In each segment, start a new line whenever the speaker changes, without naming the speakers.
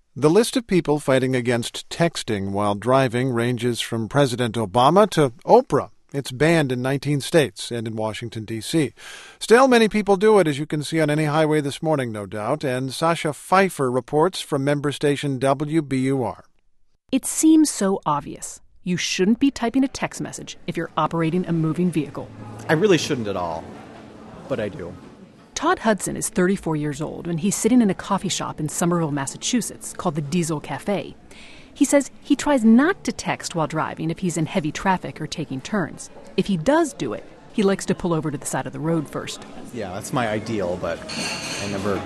The list of people fighting against texting while driving ranges from President Obama to Oprah. It's banned in 19 states and in Washington, D.C. Still, many people do it, as you can see on any highway this morning, no doubt. And Sasha Pfeiffer reports from member station WBUR.
It seems so obvious. You shouldn't be typing a text message if you're operating a moving vehicle.
I really shouldn't at all, but I do.
Todd Hudson is 34 years old, and he's sitting in a coffee shop in Somerville, Massachusetts, called the Diesel Cafe. He says he tries not to text while driving if he's in heavy traffic or taking turns. If he does do it, he likes to pull over to the side of the road first.
Yeah, that's my ideal, but I never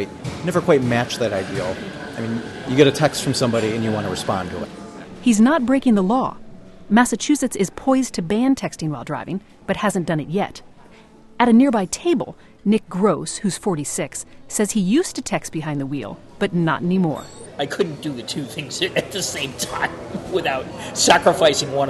quite match that ideal. I mean, you get a text from somebody and you want to respond to it.
He's not breaking the law. Massachusetts is poised to ban texting while driving, but hasn't done it yet. At a nearby table, Nick Gross, who's 46, says he used to text behind the wheel, but not anymore.
I couldn't do the two things at the same time without sacrificing one of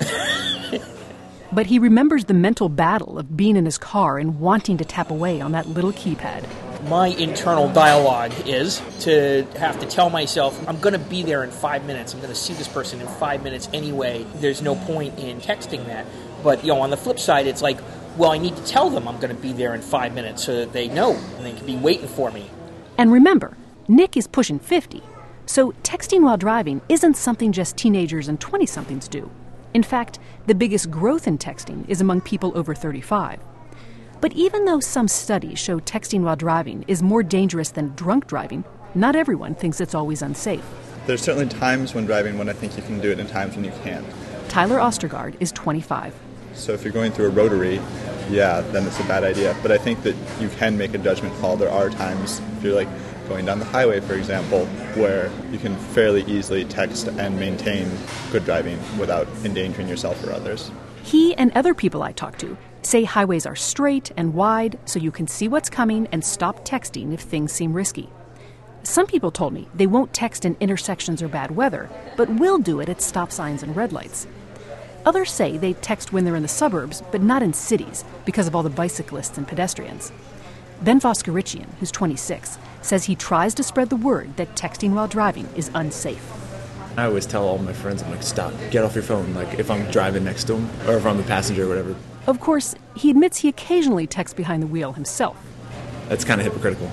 them.
But he remembers the mental battle of being in his car and wanting to tap away on that little keypad.
My internal dialogue is to have to tell myself, I'm going to be there in 5 minutes. I'm going to see this person in 5 minutes anyway. There's no point in texting that. But, on the flip side, it's like, well, I need to tell them I'm going to be there in 5 minutes so that they know and they can be waiting for me.
And remember, Nick is pushing 50. So texting while driving isn't something just teenagers and 20-somethings do. In fact, the biggest growth in texting is among people over 35. But even though some studies show texting while driving is more dangerous than drunk driving, not everyone thinks it's always unsafe.
There's certainly times when driving when I think you can do it and times when you can't.
Tyler Ostergaard is 25.
So if you're going through a rotary, then it's a bad idea. But I think that you can make a judgment call. There are times, if you're going down the highway, for example, where you can fairly easily text and maintain good driving without endangering yourself or others.
He and other people I talk to say highways are straight and wide so you can see what's coming and stop texting if things seem risky. Some people told me they won't text in intersections or bad weather, but will do it at stop signs and red lights. Others say they text when they're in the suburbs, but not in cities because of all the bicyclists and pedestrians. Ben Voskerichian, who's 26, says he tries to spread the word that texting while driving is unsafe.
I always tell all my friends, I'm like, stop, get off your phone, if I'm driving next to them or if I'm the passenger or whatever.
Of course, he admits he occasionally texts behind the wheel himself.
That's kind of hypocritical.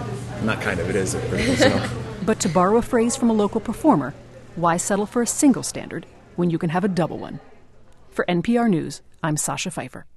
Not kind of, it is hypocritical. So.
But to borrow a phrase from a local performer, why settle for a single standard when you can have a double one? For NPR News, I'm Sasha Pfeiffer.